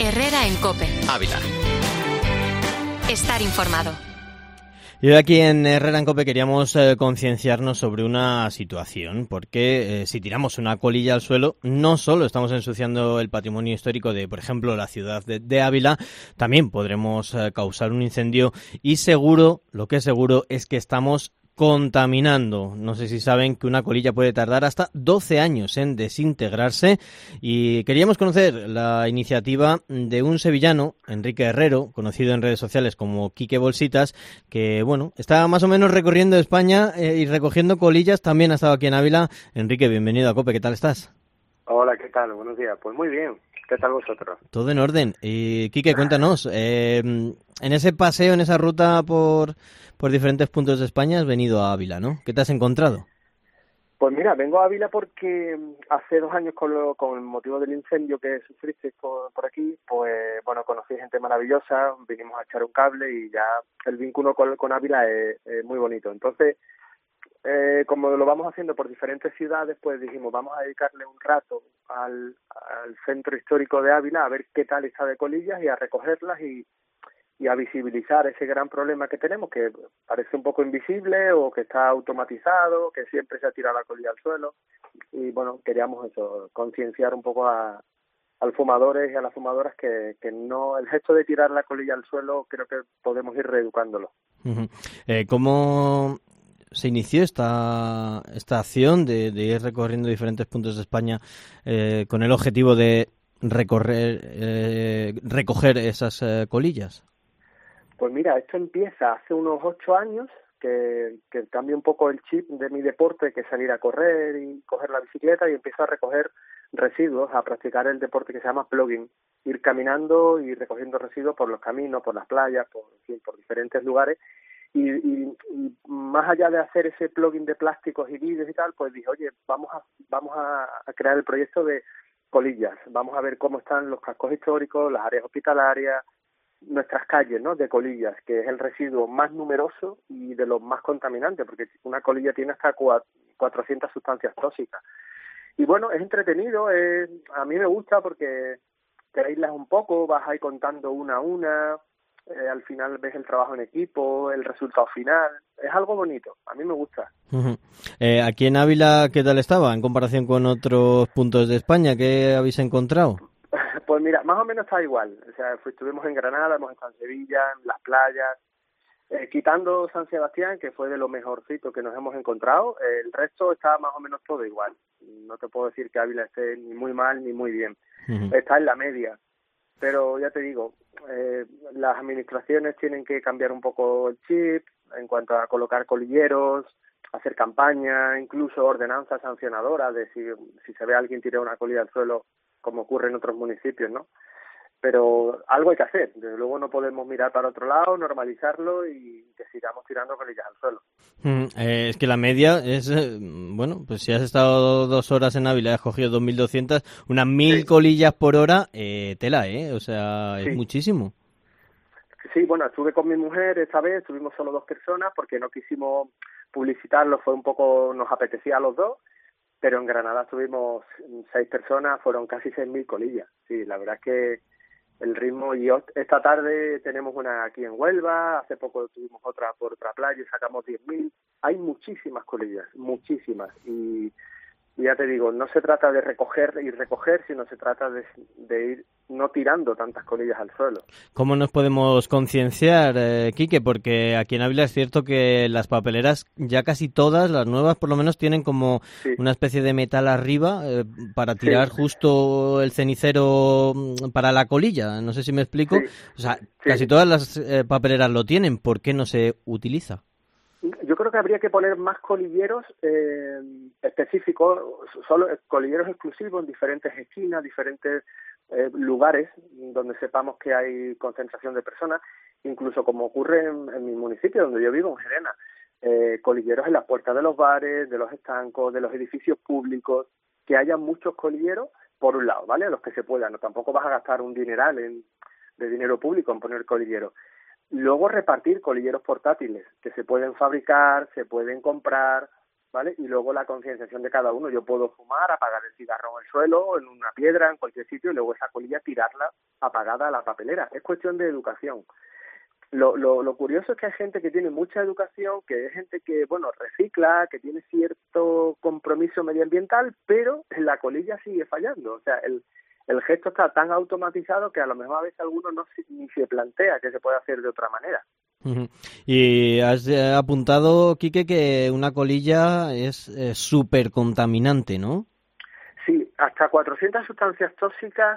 Herrera en COPE. Ávila. Estar informado. Y hoy aquí en Herrera en COPE queríamos concienciarnos sobre una situación, porque si tiramos una colilla al suelo, no solo estamos ensuciando el patrimonio histórico de, por ejemplo, la ciudad de Ávila, también podremos causar un incendio y seguro, lo que es seguro, es que estamos contaminando. No sé si saben que una colilla puede tardar hasta 12 años en desintegrarse y queríamos conocer la iniciativa de un sevillano, Enrique Herrero, conocido en redes sociales como Quique Bolsitas, que bueno, está más o menos recorriendo España y recogiendo colillas. También ha estado aquí en Ávila. Enrique, bienvenido a COPE, ¿qué tal estás? Hola, ¿qué tal? Buenos días. Pues muy bien. ¿Qué tal vosotros? Todo en orden. Y Quique, cuéntanos, en ese paseo, en esa ruta por diferentes puntos de España has venido a Ávila, ¿no? ¿Qué te has encontrado? Pues mira, vengo a Ávila porque hace 2 años con el motivo del incendio que sufriste por aquí, pues bueno, conocí gente maravillosa, vinimos a echar un cable y ya el vínculo con Ávila es muy bonito. Entonces, como lo vamos haciendo por diferentes ciudades, pues dijimos, vamos a dedicarle un rato al centro histórico de Ávila a ver qué tal está de colillas y a recogerlas y a visibilizar ese gran problema que tenemos, que parece un poco invisible o que está automatizado, que siempre se ha tirado la colilla al suelo. Y bueno, queríamos eso, concienciar un poco al fumadores y a las fumadoras que no, el gesto de tirar la colilla al suelo, creo que podemos ir reeducándolo. Uh-huh. ¿Cómo se inició esta acción de ir recorriendo diferentes puntos de España con el objetivo de recoger esas colillas? Pues mira, esto empieza hace unos 8 años, que cambia un poco el chip de mi deporte, que es salir a correr y coger la bicicleta, y empiezo a recoger residuos, a practicar el deporte que se llama plugging, ir caminando y recogiendo residuos por los caminos, por las playas, por diferentes lugares. Y más allá de hacer ese plugin de plásticos y vidrios y tal, pues dije, oye, vamos a crear el proyecto de colillas, vamos a ver cómo están los cascos históricos, las áreas hospitalarias, nuestras calles, ¿no?, de colillas, que es el residuo más numeroso y de los más contaminantes, porque una colilla tiene hasta 400 sustancias tóxicas. Y bueno, es entretenido, a mí me gusta porque te aíslas un poco, vas ahí contando una a una, al final ves el trabajo en equipo, el resultado final, es algo bonito, a mí me gusta. Uh-huh. Aquí en Ávila, ¿qué tal estaba en comparación con otros puntos de España? ¿Qué habéis encontrado? Pues mira, más o menos está igual. O sea, estuvimos en Granada, hemos estado en Sevilla, en las playas, quitando San Sebastián, que fue de lo mejorcito que nos hemos encontrado, el resto está más o menos todo igual. No te puedo decir que Ávila esté ni muy mal ni muy bien. Uh-huh. Está en la media. Pero ya te digo, las administraciones tienen que cambiar un poco el chip en cuanto a colocar colilleros, hacer campaña, incluso ordenanzas sancionadoras de si se ve a alguien tirar una colilla al suelo, como ocurre en otros municipios, ¿no? Pero algo hay que hacer. Desde luego no podemos mirar para otro lado, normalizarlo y que sigamos tirando colillas al suelo. Es que la media es, bueno, pues si has estado 2 horas en Ávila y has cogido 2.200, unas 1.000 sí. Colillas por hora, tela, o sea, es muchísimo. Sí, bueno, estuve con mi mujer esta vez, estuvimos solo 2 personas porque no quisimos publicitarlo, fue un poco, nos apetecía a los dos. Pero en Granada estuvimos 6 personas, fueron casi 6.000 colillas. Sí, la verdad es que el ritmo, y esta tarde tenemos una aquí en Huelva, hace poco tuvimos otra por otra playa y sacamos 10.000. Hay muchísimas colillas, muchísimas. Y ya te digo, no se trata de recoger, sino se trata de ir no tirando tantas colillas al suelo. ¿Cómo nos podemos concienciar, Quique? Porque aquí en Ávila es cierto que las papeleras, ya casi todas, las nuevas por lo menos, tienen como una especie de metal arriba para tirar justo el cenicero para la colilla. No sé si me explico. O sea, casi todas las papeleras lo tienen. ¿Por qué no se utiliza? Yo creo que habría que poner más colilleros específicos, solo colilleros exclusivos en diferentes esquinas, diferentes lugares donde sepamos que hay concentración de personas, incluso como ocurre en mi municipio donde yo vivo, en Gerena, colilleros en las puertas de los bares, de los estancos, de los edificios públicos, que haya muchos colilleros por un lado, ¿vale? Los que se puedan, no tampoco vas a gastar un dineral de dinero público en poner colilleros. Luego repartir colilleros portátiles que se pueden fabricar, se pueden comprar, ¿vale? Y luego la concienciación de cada uno. Yo puedo fumar, apagar el cigarro en el suelo, en una piedra, en cualquier sitio, y luego esa colilla tirarla apagada a la papelera. Es cuestión de educación. Lo curioso es que hay gente que tiene mucha educación, que es gente que, bueno, recicla, que tiene cierto compromiso medioambiental, pero la colilla sigue fallando. O sea, el gesto está tan automatizado que a lo mejor a veces alguno ni se plantea que se puede hacer de otra manera. Y has apuntado, Quique, que una colilla es súper contaminante, ¿no? Sí, hasta 400 sustancias tóxicas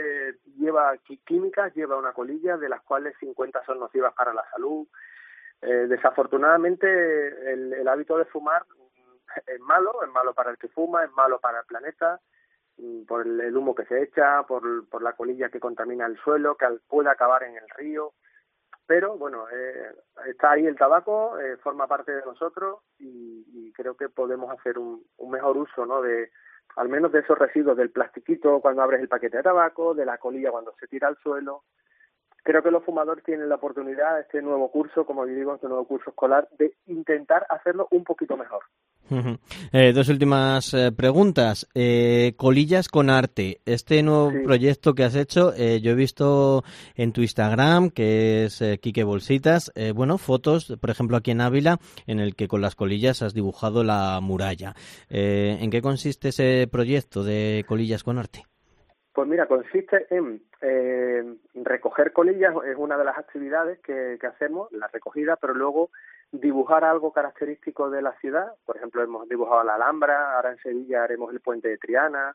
químicas lleva una colilla, de las cuales 50 son nocivas para la salud. Desafortunadamente, el hábito de fumar es malo para el que fuma, es malo para el planeta, por el humo que se echa, por la colilla que contamina el suelo, que puede acabar en el río. Pero bueno, está ahí el tabaco, forma parte de nosotros y creo que podemos hacer un mejor uso, ¿no? Al menos de esos residuos, del plastiquito cuando abres el paquete de tabaco, de la colilla cuando se tira al suelo. Creo que los fumadores tienen la oportunidad, este nuevo curso, como digo, este nuevo curso escolar, de intentar hacerlo un poquito mejor. Dos últimas preguntas. Colillas con arte. Este nuevo proyecto que has hecho, yo he visto en tu Instagram, que es Quique Bolsitas, fotos, por ejemplo, aquí en Ávila, en el que con las colillas has dibujado la muralla. ¿En qué consiste ese proyecto de colillas con arte? Pues mira, consiste en recoger colillas, es una de las actividades que hacemos, la recogida, pero luego dibujar algo característico de la ciudad. Por ejemplo, hemos dibujado la Alhambra, ahora en Sevilla haremos el puente de Triana.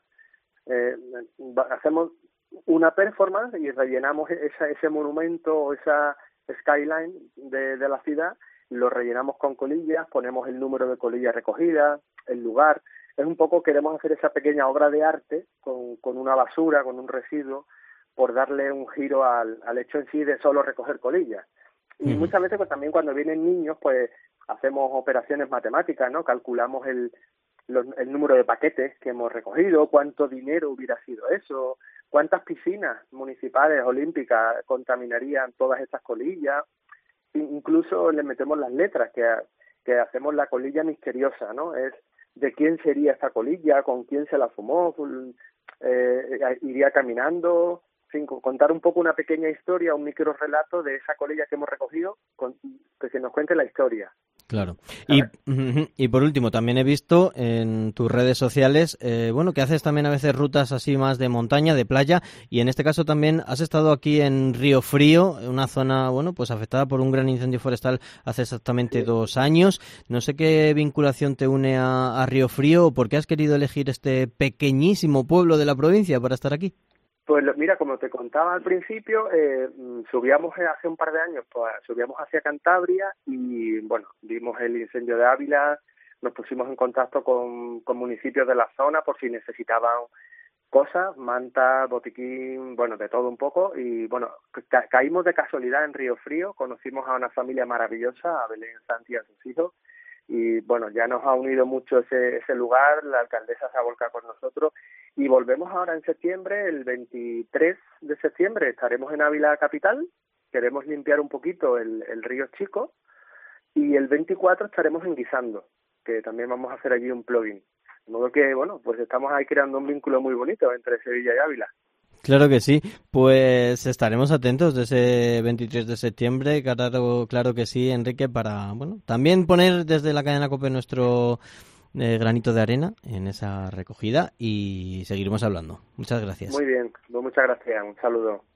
Hacemos una performance y rellenamos ese monumento o esa skyline de la ciudad, lo rellenamos con colillas, ponemos el número de colillas recogidas, el lugar. Es un poco, queremos hacer esa pequeña obra de arte con una basura, con un residuo, por darle un giro al hecho en sí de solo recoger colillas. Y muchas veces pues también cuando vienen niños pues hacemos operaciones matemáticas, ¿no? Calculamos el número de paquetes que hemos recogido, cuánto dinero hubiera sido eso, cuántas piscinas municipales, olímpicas contaminarían todas estas colillas. Incluso le metemos las letras, que hacemos la colilla misteriosa, ¿no? Es de quién sería esta colilla, con quién se la fumó, iría caminando, contar un poco una pequeña historia, un micro relato de esa colilla que hemos recogido, que se nos cuente la historia. Claro. Y por último, también he visto en tus redes sociales, que haces también a veces rutas así más de montaña, de playa, y en este caso también has estado aquí en Río Frío, una zona, pues afectada por un gran incendio forestal hace exactamente 2 años. No sé qué vinculación te une a Río Frío, o por qué has querido elegir este pequeñísimo pueblo de la provincia para estar aquí. Pues mira, como te contaba al principio, subíamos hace un par de años, pues subíamos hacia Cantabria y, vimos el incendio de Ávila, nos pusimos en contacto con municipios de la zona por si necesitaban cosas, manta, botiquín, de todo un poco y, caímos de casualidad en Río Frío, conocimos a una familia maravillosa, a Belén Santi y a sus hijos, y ya nos ha unido mucho ese lugar, la alcaldesa se ha volcado con nosotros y volvemos ahora en septiembre, el 23 de septiembre estaremos en Ávila capital, queremos limpiar un poquito el río Chico y el 24 estaremos en Guisando, que también vamos a hacer allí un plugin. De modo que, pues estamos ahí creando un vínculo muy bonito entre Sevilla y Ávila. Claro que sí, pues estaremos atentos de ese 23 de septiembre, claro que sí, Enrique, para también poner desde la cadena COPE nuestro granito de arena en esa recogida y seguiremos hablando. Muchas gracias. Muy bien, muchas gracias, un saludo.